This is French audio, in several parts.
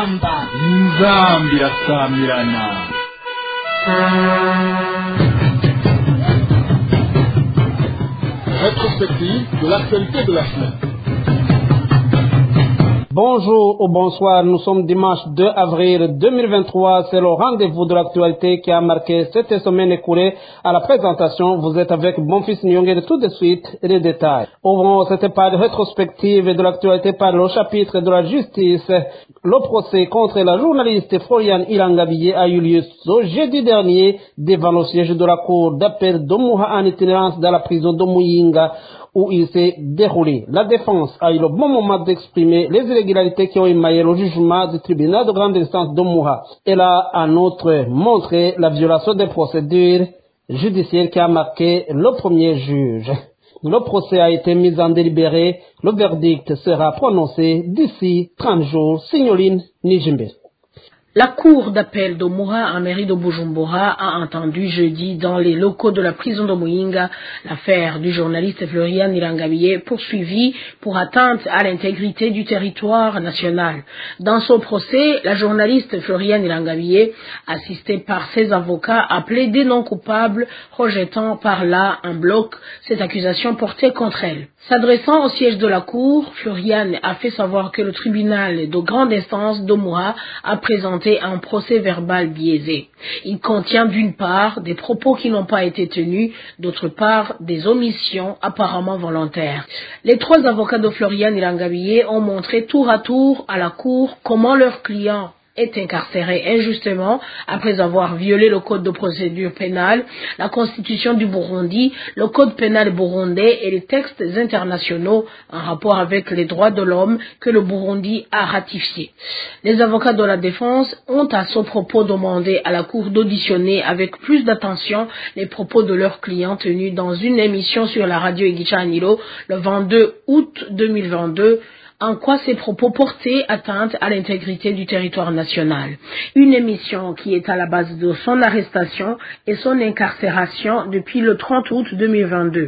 Nzambi Rasambirana. Rétrospective de l'actualité de la semaine. Bonjour ou bonsoir, nous sommes dimanche 2 avril 2023, c'est le rendez-vous de l'actualité qui a marqué cette semaine écoulée. À la présentation, vous êtes avec Bonfils Nyongé. Tout de suite, les détails. Ouvrons cette page rétrospective de l'actualité par le chapitre de la justice. Le procès contre la journaliste Floriane Irangabiye a eu lieu ce jeudi dernier devant le siège de la cour d'appel de Muha en itinérance dans la prison de Muyinga, où il s'est déroulé. La défense a eu le bon moment d'exprimer les irrégularités qui ont émaillé le jugement du tribunal de grande instance de Muha. Elle a en outre montré la violation des procédures judiciaires qui a marqué le premier juge. Le procès a été mis en délibéré. Le verdict sera prononcé d'ici 30 jours. Signoline Nijimbe. La cour d'appel de Muha en mairie de Bujumbura a entendu jeudi dans les locaux de la prison de Muyinga l'affaire du journaliste Floriane Irangabiye poursuivi pour atteinte à l'intégrité du territoire national. Dans son procès, la journaliste Floriane Irangabiye, assistée par ses avocats, a plaidé non coupable, rejetant par là en bloc cette accusation portée contre elle. S'adressant au siège de la cour, Floriane a fait savoir que le tribunal de grande instance de Muha a présenté un procès verbal biaisé. Il contient d'une part des propos qui n'ont pas été tenus, d'autre part des omissions apparemment volontaires. Les trois avocats de Floriane Irangabiye ont montré tour à tour à la cour comment leur client est incarcéré injustement après avoir violé le code de procédure pénale, la constitution du Burundi, le code pénal burundais et les textes internationaux en rapport avec les droits de l'homme que le Burundi a ratifiés. Les avocats de la défense ont à ce propos demandé à la cour d'auditionner avec plus d'attention les propos de leurs clients tenus dans une émission sur la radio Igicaniro le 22 août 2022, en quoi ces propos portaient atteinte à l'intégrité du territoire national. Une émission qui est à la base de son arrestation et son incarcération depuis le 30 août 2022.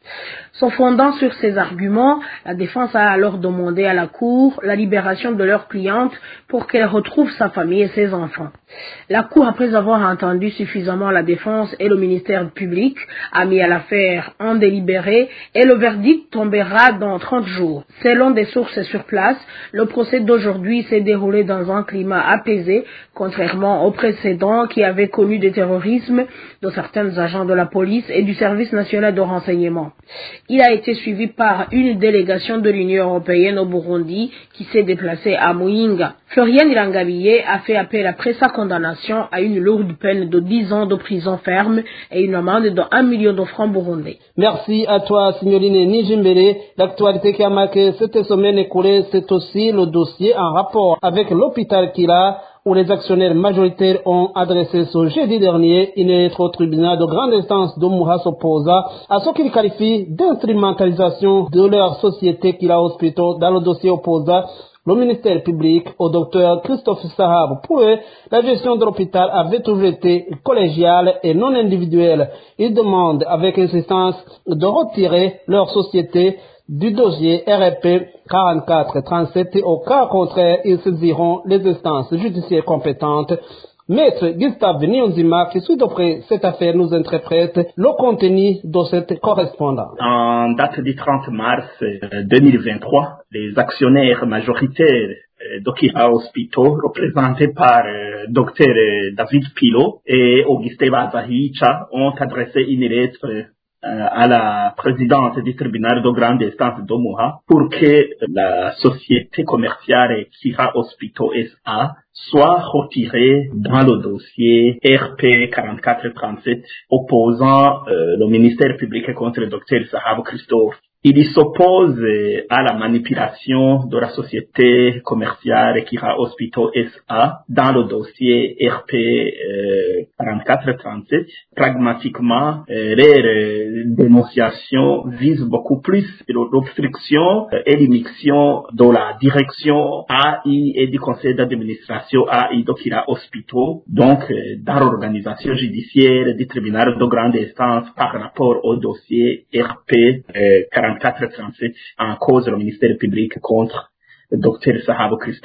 Se fondant sur ces arguments, la défense a alors demandé à la cour la libération de leur cliente pour qu'elle retrouve sa famille et ses enfants. La cour, après avoir entendu suffisamment la défense et le ministère public, a mis à l'affaire en délibéré et le verdict tombera dans 30 jours. Selon des sources sur place, le procès d'aujourd'hui s'est déroulé dans un climat apaisé, contrairement au précédent qui avait connu du terrorisme de certains agents de la police et du service national de renseignement. Il a été suivi par une délégation de l'Union européenne au Burundi qui s'est déplacée à Muyinga. Floriane Irangabiye a fait appel après sa condamnation à une lourde peine de 10 ans de prison ferme et une amende de 1 million de francs burundais. Merci à toi, signoline Nijimbere. L'actualité qui a marqué cette semaine écoulée, c'est aussi le dossier en rapport avec l'hôpital Kila, où les actionnaires majoritaires ont adressé ce jeudi dernier une lettre au tribunal de grande instance de Muha s'opposa à ce qu'ils qualifient d'instrumentalisation de leur société Kila Hospital dans le dossier opposant le ministère public au docteur Christophe Sahab. Pour eux, la gestion de l'hôpital avait toujours été collégiale et non individuelle. Ils demandent avec insistance de retirer leur société du dossier RP 4437 et au cas contraire, ils saisiront les instances judiciaires compétentes. Maître Gustave Nyonzima, qui suit d'après cette affaire, nous interprète le contenu de cette correspondance. En date du 30 mars 2023, les actionnaires majoritaires d'Okira Hospital, représentés par Dr David Pilo et Auguste Bazahicha, ont adressé une lettre à la présidente du tribunal de grande instance de Muha pour que la société commerciale Kira Hospital SA soit retirée dans le dossier RP 4437 opposant le ministère public contre le docteur Sahab Christophe. Il s'oppose à la manipulation de la société commerciale Kira Hospital SA dans le dossier RP 4437. Pragmatiquement, les dénonciations visent beaucoup plus l'obstruction et l'émission de la direction AI et du conseil d'administration AI de Kira Hospital, donc dans l'organisation judiciaire du tribunal de grande instance par rapport au dossier RP 4437 en cause le ministère public contre le Dr Sahab Christophe.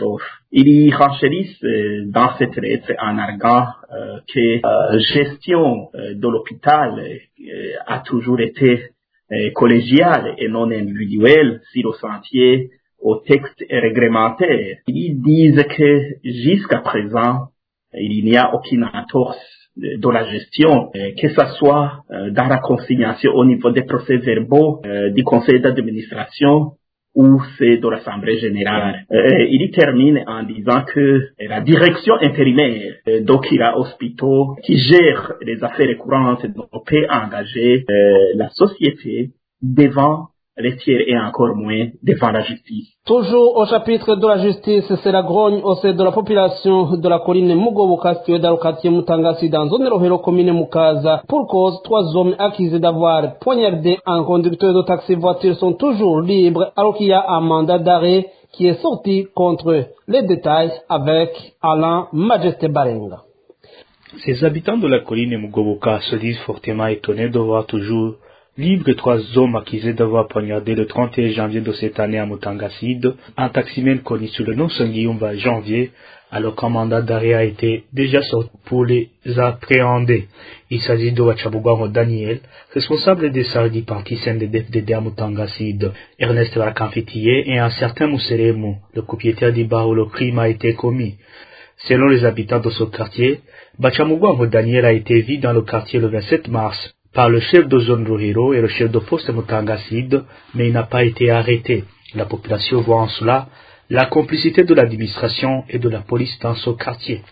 Ils renchérissent dans cette lettre en arguant que gestion de l'hôpital a toujours été collégiale et non individuelle sur le sentier au texte réglementaire. Ils disent que jusqu'à présent, il n'y a aucune entorse de la gestion, que ce soit dans la consignation au niveau des procès-verbaux du conseil d'administration ou c'est de l'Assemblée générale. Il y termine en disant que la direction intérimaire d'Okira Hospital, qui gère les affaires courantes, peut engager la société devant les tiers et encore moins devant la justice. Toujours au chapitre de la justice, c'est la grogne au sein de la population de la colline Mugoboka située dans le quartier Mutangasi dans zone Rohero commune Mukaza. Pour cause, 3 hommes accusés d'avoir poignardé un conducteur de taxi-voiture sont toujours libres alors qu'il y a un mandat d'arrêt qui est sorti contre eux. Les détails avec Alain Majesté Barenga. Ces habitants de la colline Mugoboka se disent fortement étonnés de voir toujours libres 3 hommes accusés d'avoir poignardé le 31 janvier de cette année à Mutangasid, un taximène connu sous le nom Sanguiumba Janvier, alors qu'un mandat d'arrêt a été déjà sorti pour les appréhender. Il s'agit de Wachabougango Daniel, responsable des salles du parti CNDD-FDD à Mutangasid, Ernest Rakamfitiye et un certain Mousseremou, le propriétaire du bar où le crime a été commis. Selon les habitants de ce quartier, Wachabougango Daniel a été vu dans le quartier le 27 mars. Par le chef de zone Rohero et le chef de poste Mutangasid, mais il n'a pas été arrêté. La population voit en cela la complicité de l'administration et de la police dans ce quartier.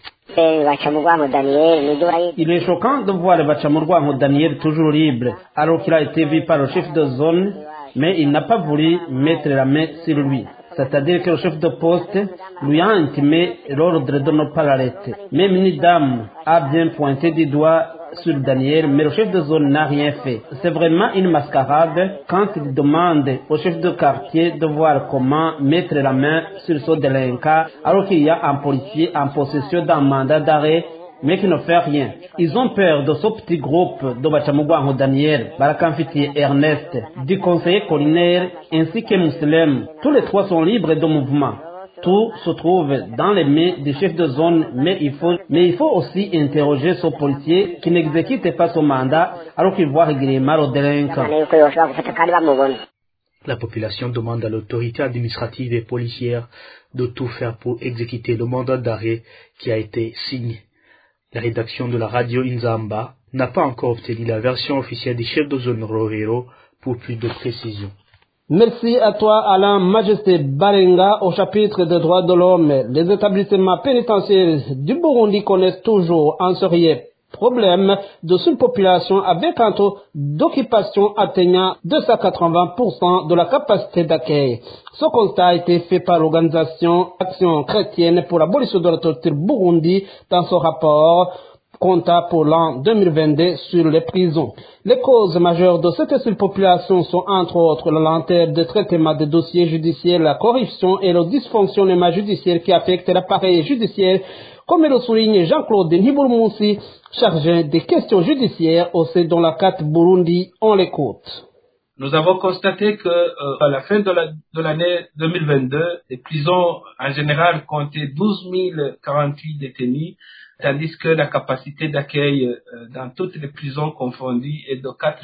Il est choquant de voir Bachamurgwango Daniel toujours libre, alors qu'il a été vu par le chef de zone, mais il n'a pas voulu mettre la main sur lui. C'est-à-dire que le chef de poste lui a intimé l'ordre de ne pas l'arrêter. Même une dame a bien pointé du doigt sur Daniel, mais le chef de zone n'a rien fait. C'est vraiment une mascarade quand il demande au chef de quartier de voir comment mettre la main sur ce délinquant alors qu'il y a un policier en possession d'un mandat d'arrêt mais qui ne fait rien. Ils ont peur de ce petit groupe de Bachamouguango Daniel, Barakamfiti Ernest, du conseiller collinaire ainsi que Mousselem. Tous les 3 sont libres de mouvement. Tout se trouve dans les mains du chef de zone, mais il faut aussi interroger ce policier qui n'exécute pas son mandat alors qu'il voit régulièrement le délinquant. La population demande à l'autorité administrative et policière de tout faire pour exécuter le mandat d'arrêt qui a été signé. La rédaction de la radio Inzamba n'a pas encore obtenu la version officielle du chef de zone Rohero pour plus de précision. Merci à toi, Alain Majesté Barenga. Au chapitre des droits de l'homme, les établissements pénitentiaires du Burundi connaissent toujours un sérieux problème de surpopulation avec un taux d'occupation atteignant 280% de la capacité d'accueil. Ce constat a été fait par l'organisation Action chrétienne pour l'abolition de la torture Burundi dans son rapport compta pour l'an 2022 sur les prisons. Les causes majeures de cette surpopulation sont entre autres la lenteur de traitement des dossiers judiciaires, la corruption et le dysfonctionnement judiciaire qui affecte l'appareil judiciaire, comme le souligne Jean-Claude Nibourmoussi, chargé des questions judiciaires au sein de la CAT Burundi. On l'écoute. Nous avons constaté que à la fin de l'année 2022, les prisons en général comptaient 12 048 détenus, tandis que la capacité d'accueil dans toutes les prisons confondues est de 4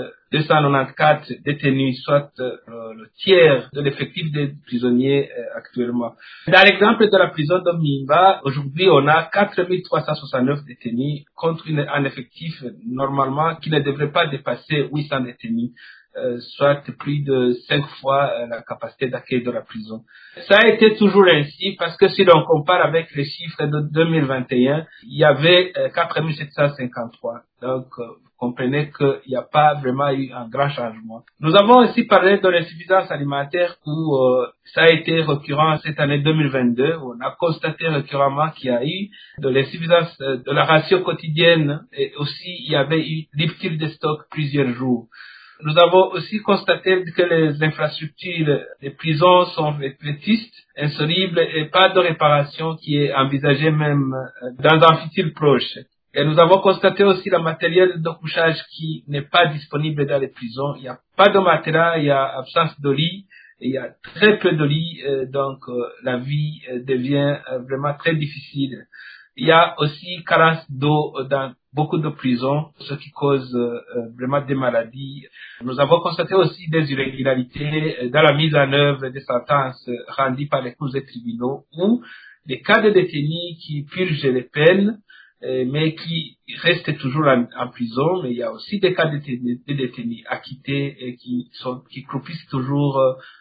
294 détenus, soit le tiers de l'effectif des prisonniers actuellement. Dans l'exemple de la prison de Mimba, aujourd'hui on a 4 369 détenus contre un effectif normalement qui ne devrait pas dépasser 800 détenus. Soit plus de 5 fois la capacité d'accueil de la prison. Ça a été toujours ainsi parce que si l'on compare avec les chiffres de 2021, il y avait 4753. Donc, vous comprenez qu'il n'y a pas vraiment eu un grand changement. Nous avons aussi parlé de l'insuffisance alimentaire où ça a été récurrent cette année 2022. On a constaté récurremment qu'il y a eu de l'insuffisance de la ration quotidienne et aussi il y avait eu rupture de stock plusieurs jours. Nous avons aussi constaté que les infrastructures des prisons sont vétustes, insolubles et pas de réparation qui est envisagée même dans un futur proche. Et nous avons constaté aussi le matériel de couchage qui n'est pas disponible dans les prisons. Il n'y a pas de matelas, il y a absence de lit il y a très peu de lits, donc la vie devient vraiment très difficile. Il y a aussi carence d'eau dans beaucoup de prisons, ce qui cause vraiment des maladies. Nous avons constaté aussi des irrégularités dans la mise en œuvre des sentences rendues par les cours et tribunaux ou des cas de détenus qui purgent les peines, mais qui restent toujours en prison. Mais il y a aussi des cas de détenus acquittés et qui croupissent toujours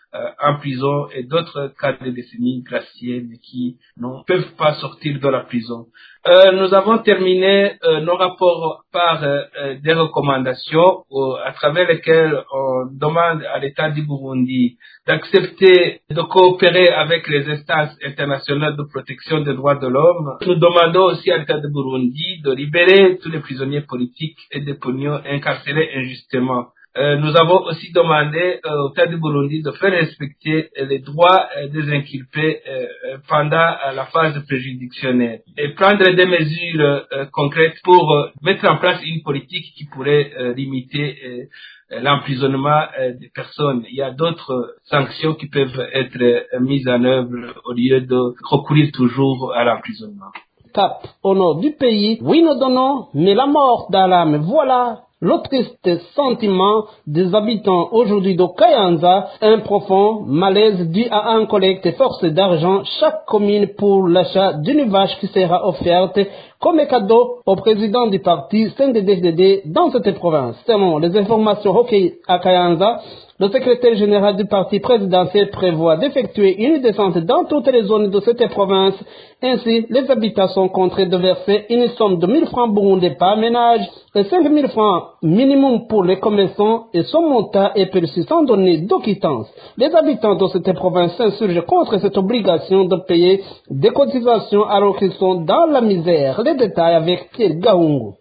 en prison, et d'autres cas de détenus graciés mais qui ne peuvent pas sortir de la prison. Nous avons terminé nos rapports par des recommandations à travers lesquelles on demande à l'État du Burundi d'accepter de coopérer avec les instances internationales de protection des droits de l'homme. Nous demandons aussi à l'État du Burundi de libérer tous les prisonniers politiques et détenus incarcérés injustement. Nous avons aussi demandé au État du Burundi de faire respecter les droits des inculpés pendant la phase préjudictionnelle et prendre des mesures concrètes pour mettre en place une politique qui pourrait limiter l'emprisonnement des personnes. Il y a d'autres sanctions qui peuvent être mises en œuvre au lieu de recourir toujours à l'emprisonnement. Cap au nord du pays, oui nous donnons, mais la mort d'Alam, voilà le triste sentiment des habitants aujourd'hui de Kayanza, un profond malaise dû à un collecte forcé d'argent chaque commune pour l'achat d'une vache qui sera offerte comme cadeau au président du parti CNDD-FDD dans cette province. Selon les informations recueillies à Kayanza, le secrétaire général du parti présidentiel prévoit d'effectuer une descente dans toutes les zones de cette province. Ainsi, les habitants sont contraints de verser une somme de 1000 francs burundais par ménage et 5000 francs minimum pour les commerçants, et son montant est perçu sans donner de quittance. Les habitants de cette province s'insurgent contre cette obligation de payer des cotisations alors qu'ils sont dans la misère. Les détails avec Pierre Gaungu.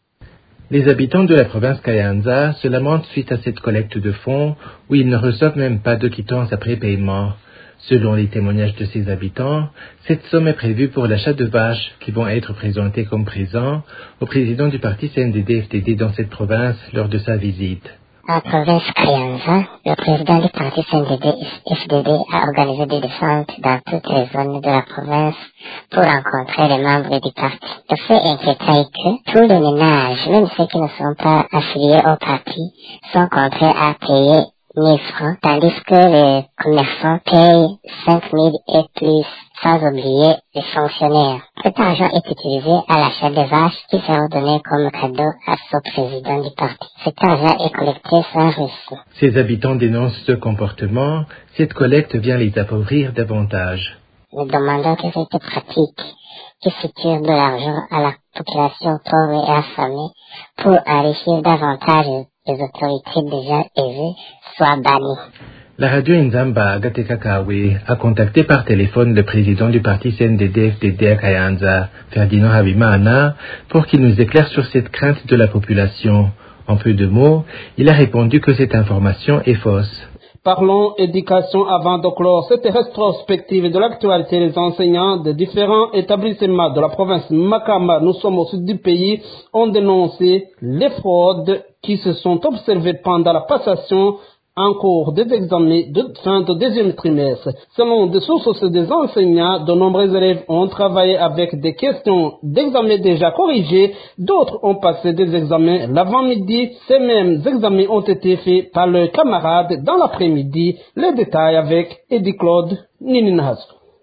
Les habitants de la province Kayanza se lamentent suite à cette collecte de fonds où ils ne reçoivent même pas de quittance après paiement. Selon les témoignages de ces habitants, cette somme est prévue pour l'achat de vaches qui vont être présentées comme présent au président du parti CNDD-FDD dans cette province lors de sa visite. En province Kayanza, le président du parti CNDD-FDD a organisé des descentes dans toutes les zones de la province pour rencontrer les membres du parti. Le fait inquiétant est que tous les ménages, même ceux qui ne sont pas affiliés au parti, sont contraints à payer 1000 francs, tandis que les commerçants payent 5000 et plus, sans oublier les fonctionnaires. Cet argent est utilisé à l'achat des vaches qui seront données comme cadeau à ce président du parti. Cet argent est collecté sans reçu. Ces habitants dénoncent ce comportement. Cette collecte vient les appauvrir davantage. Nous demandons que cette pratique qui se tire de l'argent à la population pauvre et affamée pour enrichir davantage les autorités déjà aisées soit bannie. La radio Nzamba Gateka Kawe a contacté par téléphone le président du parti CNDD-FDD à Kayanza, Ferdinand Habimana, pour qu'il nous éclaire sur cette crainte de la population. En peu de mots, il a répondu que cette information est fausse. Parlons éducation avant de clore cette rétrospective de l'actualité. Les enseignants de différents établissements de la province Makamba, nous sommes au sud du pays, ont dénoncé les fraudes qui se sont observées pendant la passation en cours des examens de fin de deuxième trimestre. Selon des sources des enseignants, de nombreux élèves ont travaillé avec des questions d'examen déjà corrigées. D'autres ont passé des examens l'avant-midi. Ces mêmes examens ont été faits par leurs camarades dans l'après-midi. Les détails avec Eddie Claude Nininhas.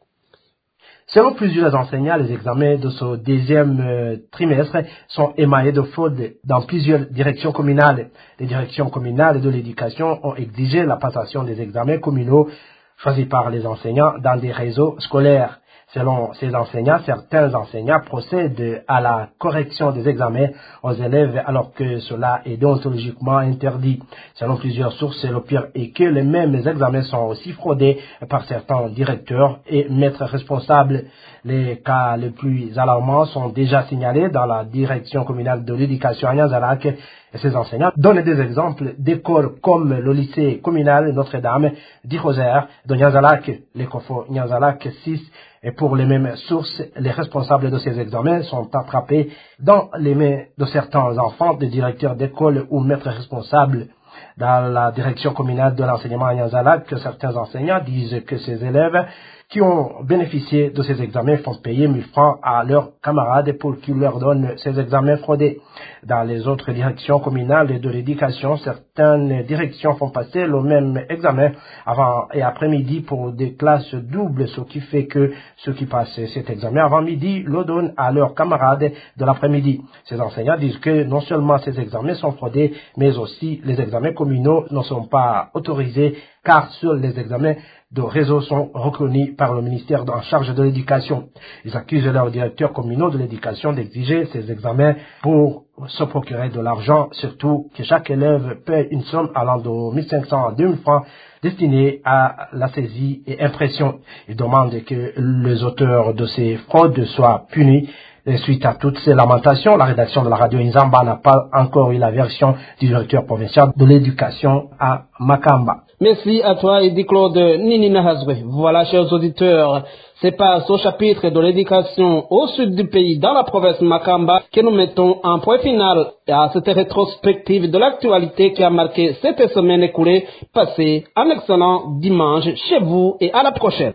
Selon plusieurs enseignants, les examens de ce deuxième trimestre sont émaillés de fraudes dans plusieurs directions communales. Les directions communales de l'éducation ont exigé la passation des examens communaux choisis par les enseignants dans des réseaux scolaires. Selon ces enseignants, certains enseignants procèdent à la correction des examens aux élèves alors que cela est déontologiquement interdit. Selon plusieurs sources, le pire est que les mêmes examens sont aussi fraudés par certains directeurs et maîtres responsables. Les cas les plus alarmants sont déjà signalés dans la direction communale de l'éducation à Nyanzalak. Et ces enseignants donnent des exemples d'écoles comme le lycée communal Notre-Dame d'Iroser de Nyanzalak, l'Ecofo Nyanzalak 6. Et pour les mêmes sources, les responsables de ces examens sont attrapés dans les mains de certains enfants, des directeurs d'école ou maîtres responsables. Dans la direction communale de l'enseignement à Nyanza-Lac, certains enseignants disent que ces élèves qui ont bénéficié de ces examens font payer 1000 francs à leurs camarades pour qu'ils leur donnent ces examens fraudés. Dans les autres directions communales de l'éducation, certaines directions font passer le même examen avant et après-midi pour des classes doubles, ce qui fait que ceux qui passent cet examen avant midi le donnent à leurs camarades de l'après-midi. Ces enseignants disent que non seulement ces examens sont fraudés, mais aussi les examens communaux ne sont pas autorisés car seuls les examens de réseau sont reconnus par le ministère en charge de l'éducation. Ils accusent leurs directeurs communaux de l'éducation d'exiger ces examens pour se procurer de l'argent, surtout que chaque élève paie une somme allant de 1500 à 2000 francs destinée à la saisie et impression. Ils demandent que les auteurs de ces fraudes soient punis. Et suite à toutes ces lamentations, la rédaction de la radio Inzamba n'a pas encore eu la version du directeur provincial de l'éducation à Makamba. Merci à toi, Eddy Claude Nini Nahazwe. Voilà, chers auditeurs, c'est par ce chapitre de l'éducation au sud du pays, dans la province Makamba, que nous mettons un point final à cette rétrospective de l'actualité qui a marqué cette semaine écoulée. Passez un excellent dimanche chez vous et à la prochaine.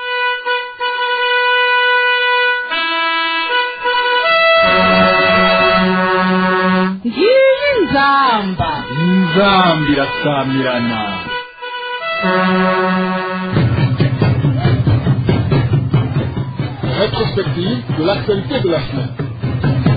Nzambi irasamirana. Rétrospective de l'actualité de la semaine.